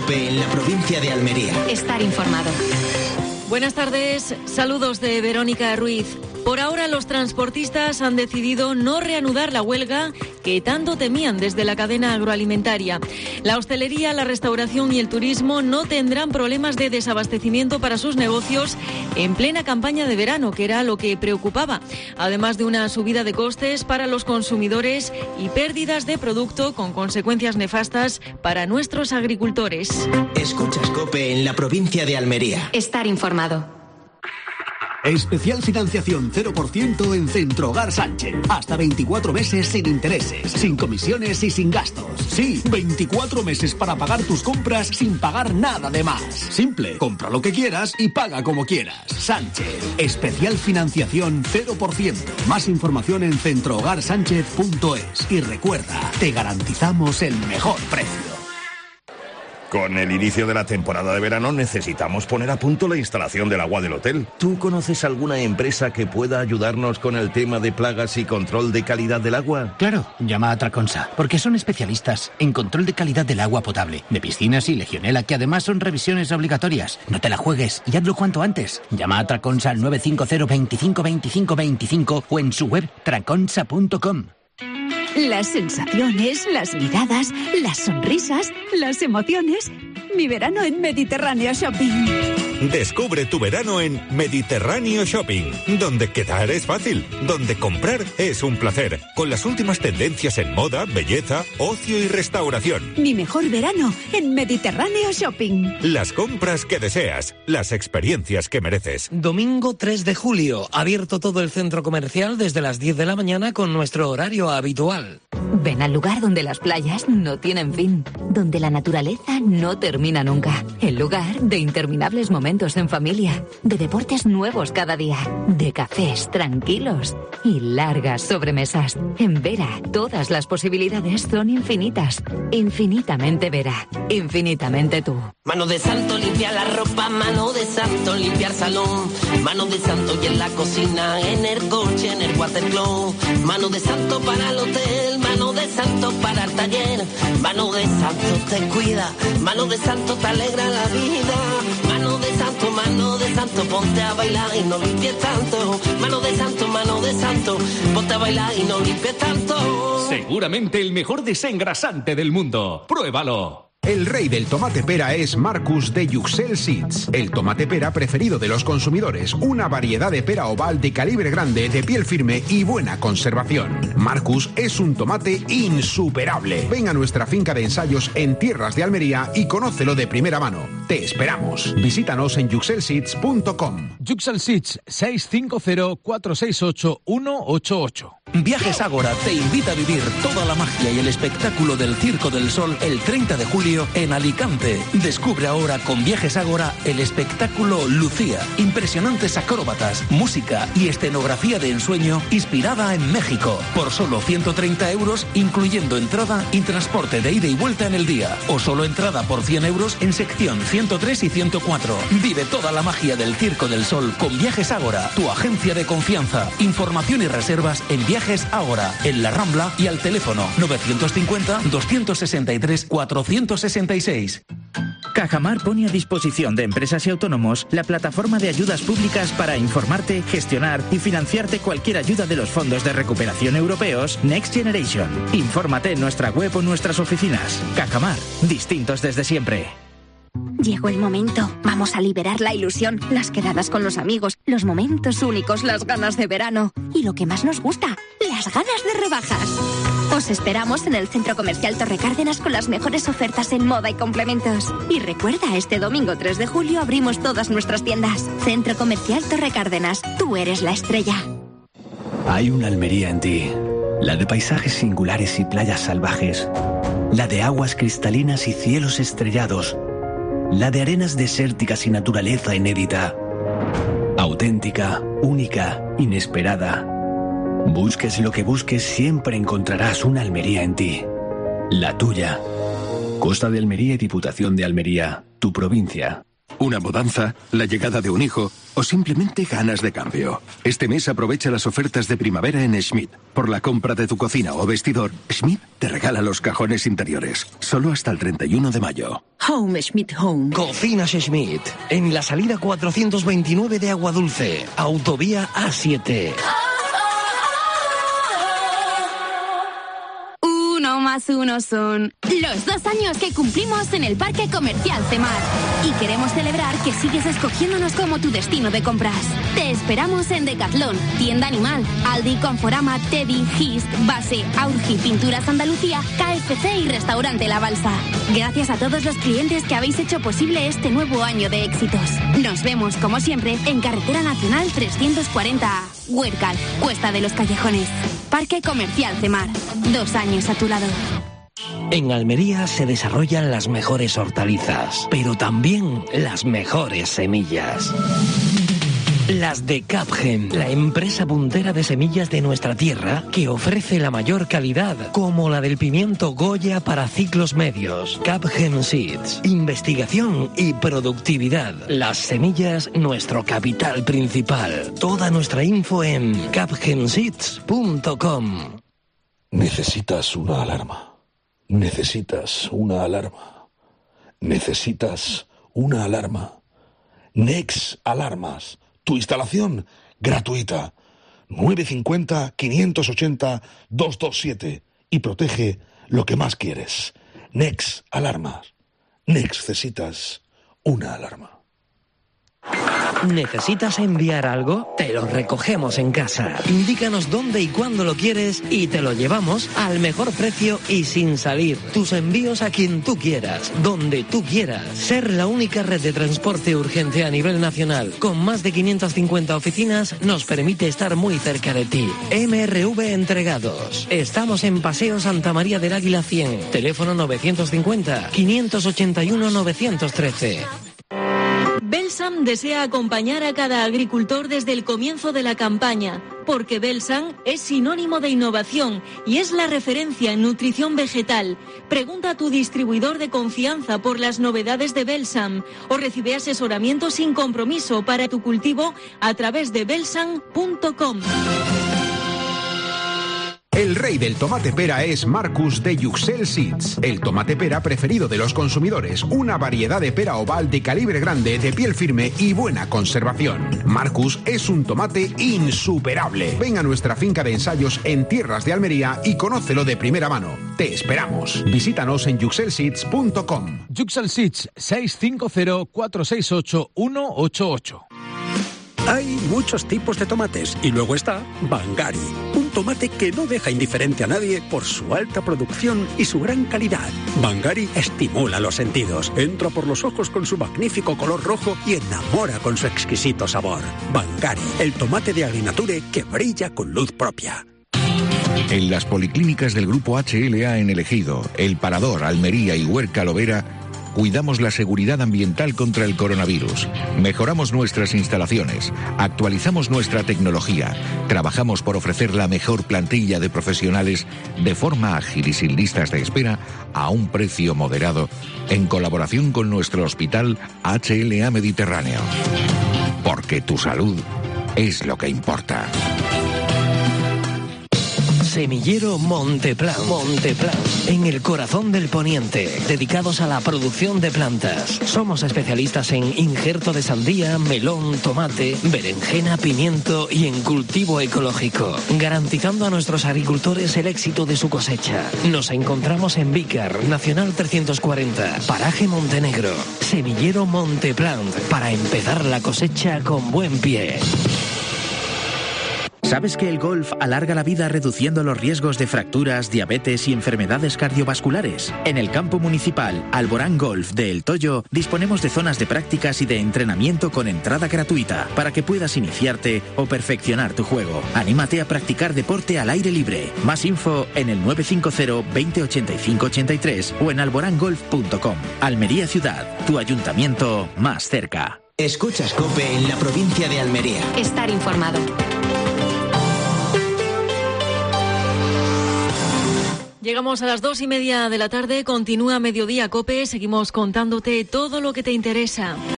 COPE en la provincia de Almería. Estar informado. Buenas tardes, saludos de Verónica Ruiz. Por ahora los transportistas han decidido no reanudar la huelga que tanto temían desde la cadena agroalimentaria. La hostelería, la restauración y el turismo no tendrán problemas de desabastecimiento para sus negocios en plena campaña de verano, que era lo que preocupaba, además de una subida de costes para los consumidores y pérdidas de producto con consecuencias nefastas para nuestros agricultores. Escuchas COPE en la provincia de Almería. Estar informado. Especial financiación 0% en Centrohogar Sánchez. Hasta 24 meses sin intereses, sin comisiones y sin gastos. Sí, 24 meses para pagar tus compras sin pagar nada de más. Simple, compra lo que quieras y paga como quieras. Sánchez. Especial financiación 0%. Más información en centrohogarsánchez.es. Y recuerda, te garantizamos el mejor precio. Con el inicio de la temporada de verano necesitamos poner a punto la instalación del agua del hotel. ¿Tú conoces alguna empresa que pueda ayudarnos con el tema de plagas y control de calidad del agua? Claro, llama a Traconsa, porque son especialistas en control de calidad del agua potable, de piscinas y legionela, que además son revisiones obligatorias. No te la juegues y hazlo cuanto antes. Llama a Traconsa al 950 25 25 25 o en su web traconsa.com. Las sensaciones, las miradas, las sonrisas, las emociones. Mi verano en Mediterráneo Shopping. Descubre tu verano en Mediterráneo Shopping, donde quedar es fácil, donde comprar es un placer, con las últimas tendencias en moda, belleza, ocio y restauración. Mi mejor verano en Mediterráneo Shopping. Las compras que deseas, las experiencias que mereces. Domingo 3 de julio, abierto todo el centro comercial desde las 10 de la mañana con nuestro horario habitual. Ven al lugar donde las playas no tienen fin, donde la naturaleza no termina nunca. El lugar de interminables momentos en familia, de deportes nuevos cada día, de cafés tranquilos y largas sobremesas. En Vera, todas las posibilidades son infinitas. Infinitamente Vera, infinitamente tú. Mano de santo limpia la ropa, mano de santo limpiar salón, mano de santo y en la cocina, en el coche, en el watercloak, mano de santo para el hotel, mano de santo para el taller, mano de santo te cuida, mano de santo te alegra la vida, mano de santo, ponte a bailar y no limpies tanto, mano de santo, ponte a bailar y no limpies tanto. Seguramente el mejor desengrasante del mundo. ¡Pruébalo! El rey del tomate pera es Marcus de Yuxel Seeds, el tomate pera preferido de los consumidores, una variedad de pera oval de calibre grande, de piel firme y buena conservación. Marcus es un tomate insuperable. Ven a nuestra finca de ensayos en tierras de Almería y conócelo de primera mano. Te esperamos. Visítanos en yuxelseeds.com. Yuxel Seeds 650-468-188. Viajes Ágora te invita a vivir toda la magia y el espectáculo del Circo del Sol el 30 de julio en Alicante. Descubre ahora con Viajes Ágora el espectáculo Lucía. Impresionantes acróbatas, música y escenografía de ensueño inspirada en México. Por solo 130 euros, incluyendo entrada y transporte de ida y vuelta en el día. O solo entrada por 100 euros en sección 103 y 104. Vive toda la magia del Circo del Sol con Viajes Ágora, tu agencia de confianza. Información y reservas en Viajes Ágora, en La Rambla y al teléfono 950-263-466. Cajamar pone a disposición de empresas y autónomos la plataforma de ayudas públicas para informarte, gestionar y financiarte cualquier ayuda de los fondos de recuperación europeos Next Generation. Infórmate en nuestra web o nuestras oficinas. Cajamar, distintos desde siempre. Llegó el momento. Vamos a liberar la ilusión, las quedadas con los amigos, los momentos únicos, las ganas de verano y lo que más nos gusta, las ganas de rebajas. Os esperamos en el Centro Comercial Torre Cárdenas con las mejores ofertas en moda y complementos. Y recuerda, este domingo 3 de julio abrimos todas nuestras tiendas. Centro Comercial Torre Cárdenas, tú eres la estrella. Hay una Almería en ti, la de paisajes singulares y playas salvajes, la de aguas cristalinas y cielos estrellados, la de arenas desérticas y naturaleza inédita. Auténtica, única, inesperada. Busques lo que busques, siempre encontrarás una Almería en ti. La tuya. Costa de Almería y Diputación de Almería, tu provincia. una mudanza, la llegada de un hijo o simplemente ganas de cambio. Este mes aprovecha las ofertas de primavera en Schmidt. Por la compra de tu cocina o vestidor, Schmidt te regala los cajones interiores. Solo hasta el 31 de mayo. Home Schmidt Home. Cocinas Schmidt. En la salida 429 de Agua Dulce. Autovía A7. 1 más 1 son los 2 años que cumplimos en el Parque Comercial Cemar. Y queremos celebrar que sigues escogiéndonos como tu destino de compras. Te esperamos en Decathlon, Tienda Animal, Aldi, Conforama, Teddy, Gist, Base, Aurgi, Pinturas Andalucía, KFC y Restaurante La Balsa. Gracias a todos los clientes que habéis hecho posible este nuevo año de éxitos. Nos vemos, como siempre, en Carretera Nacional 340A, Huércal, Cuesta de los Callejones. Parque Comercial Cemar. 2 años a tu lado. En Almería se desarrollan las mejores hortalizas, pero también las mejores semillas. Las de Capgen, la empresa puntera de semillas de nuestra tierra que ofrece la mayor calidad, como la del pimiento Goya para ciclos medios. Capgen Seeds, investigación y productividad. Las semillas, nuestro capital principal. Toda nuestra info en capgenseeds.com. Necesitas una alarma. Necesitas una alarma. Necesitas una alarma. Nex Alarmas. Tu instalación gratuita. 950-580-227. Y protege lo que más quieres. Nex Alarmas. Necesitas una alarma. ¿Necesitas enviar algo? Te lo recogemos en casa. Indícanos dónde y cuándo lo quieres y te lo llevamos al mejor precio y sin salir. Tus envíos a quien tú quieras, donde tú quieras. Ser la única red de transporte urgente a nivel nacional, con más de 550 oficinas, nos permite estar muy cerca de ti. MRV Entregados. Estamos en Paseo Santa María del Águila 100. Teléfono 950-581-913. Belsam desea acompañar a cada agricultor desde el comienzo de la campaña, porque Belsam es sinónimo de innovación y es la referencia en nutrición vegetal. Pregunta a tu distribuidor de confianza por las novedades de Belsam o recibe asesoramiento sin compromiso para tu cultivo a través de belsam.com. El rey del tomate pera es Marcus de Yuxel Seeds, el tomate pera preferido de los consumidores, una variedad de pera oval de calibre grande, de piel firme y buena conservación. Marcus es un tomate insuperable. Ven a nuestra finca de ensayos en tierras de Almería y conócelo de primera mano. Te esperamos. Visítanos en yuxelseeds.com. Yuxel Seeds 650-468-188. Hay muchos tipos de tomates y luego está Bangari, un tomate que no deja indiferente a nadie por su alta producción y su gran calidad. Bangari estimula los sentidos, entra por los ojos con su magnífico color rojo y enamora con su exquisito sabor. Bangari, el tomate de Agrinature que brilla con luz propia. En las policlínicas del Grupo HLA en El Ejido, El Parador, Almería y Huerca Lovera, cuidamos la seguridad ambiental contra el coronavirus, mejoramos nuestras instalaciones, actualizamos nuestra tecnología, trabajamos por ofrecer la mejor plantilla de profesionales de forma ágil y sin listas de espera a un precio moderado, en colaboración con nuestro hospital HLA Mediterráneo. Porque tu salud es lo que importa. Semillero Monteplan. En el corazón del poniente, dedicados a la producción de plantas. Somos especialistas en injerto de sandía, melón, tomate, berenjena, pimiento y en cultivo ecológico, garantizando a nuestros agricultores el éxito de su cosecha. Nos encontramos en Vícar, Nacional 340, Paraje Montenegro. Semillero Monteplan, para empezar la cosecha con buen pie. ¿Sabes que el golf alarga la vida reduciendo los riesgos de fracturas, diabetes y enfermedades cardiovasculares? En el campo municipal Alborán Golf de El Toyo disponemos de zonas de prácticas y de entrenamiento con entrada gratuita para que puedas iniciarte o perfeccionar tu juego. Anímate a practicar deporte al aire libre. Más info en el 950 20 85 83 o en alborangolf.com. Almería Ciudad, tu ayuntamiento más cerca. Escuchas COPE en la provincia de Almería. Estar informado. Llegamos a las 2:30 de la tarde, continúa Mediodía COPE, seguimos contándote todo lo que te interesa.